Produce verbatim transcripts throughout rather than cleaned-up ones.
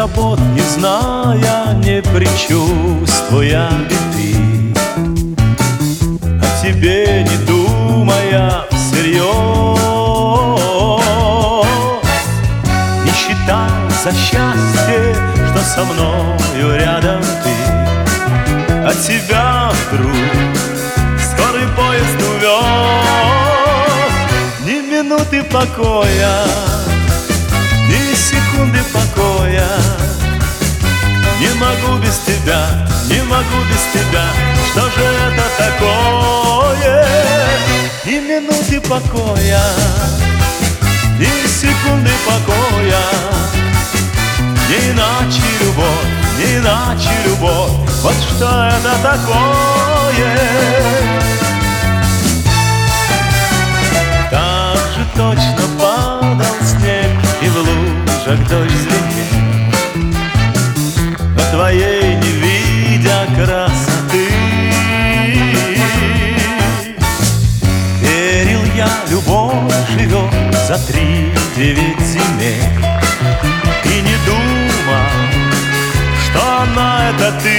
забот, не зная, не предчувствуя беды, о тебе не думая всерьез, не считая за счастье, что со мною рядом ты, а тебя вдруг скорый поезд увез. Ни минуты покоя, ни секунды покоя. Не могу без тебя, не могу без тебя. Что же это такое? Ни минуты покоя, ни секунды покоя. Не иначе любовь, не иначе любовь. Вот что это такое? Так же точно падал снег, и в лужах дождь звенел, но твоей не видя красоты. Верил я, любовь живет за три девять земель, и не думал, что она это ты.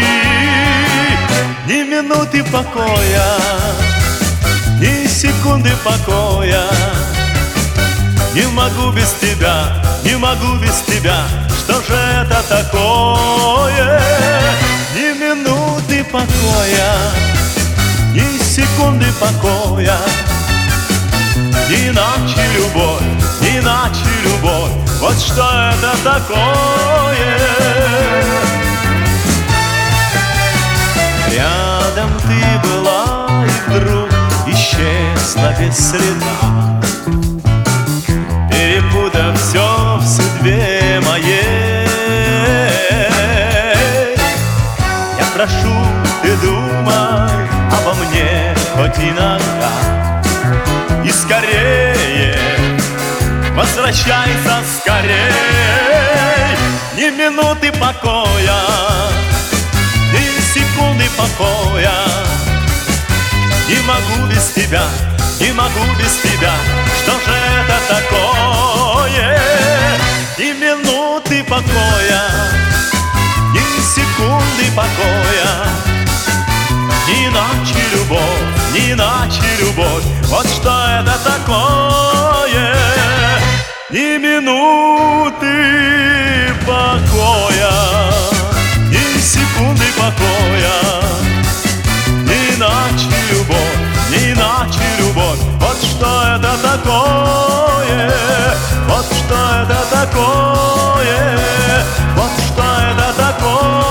Ни минуты покоя, ни секунды покоя. Не могу без тебя, не могу без тебя. Что же это такое? Ни минуты покоя, ни секунды покоя. Не иначе любовь, не иначе любовь. Вот что это такое? Рядом ты была, и вдруг исчезла без следа, перепутав все в судьбе моей. Я прошу, ты думай обо мне хоть иногда, и скорее возвращайся скорей. Ни минуты покоя, ни секунды покоя. Не могу без тебя, не могу без тебя. Что же это такое? Ни минуты покоя, ни секунды покоя. Не иначе любовь, не иначе любовь. Вот что это такое? Ни минуты покоя, ни секунды покоя. Не иначе любовь, не иначе любовь. Вот что это такое? Вот что это такое? Вот что это такое?